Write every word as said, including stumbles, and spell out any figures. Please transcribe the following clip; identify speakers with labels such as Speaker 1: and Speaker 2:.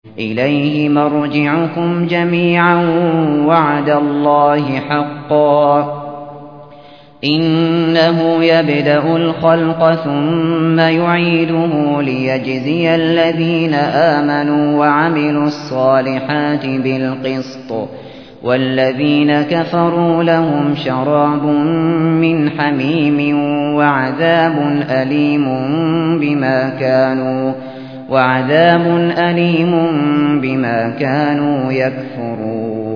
Speaker 1: إِلَيْهِ مَرْجِعُكُمْ جَمِيعًا وَعْدَ اللَّهِ حَقًّا ۚ إِنَّهُ يَبْدَأُ الْخَلْقَ ثُمَّ يُعِيدُهُ لِيَجْزِيَ الَّذِينَ آمَنُوا وَعَمِلُوا الصَّالِحَاتِ بِالْقِسْطِ ۚ وَالَّذِينَ كَفَرُوا لَهُمْ شَرَابٌ مِّنْ حَمِيمٍ وَعَذَابٌ أَلِيمٌ بِمَا كَانُوا وَعَذَابٌ أَلِيمٌ بِمَا كَانُوا يَكْفُرُونَ.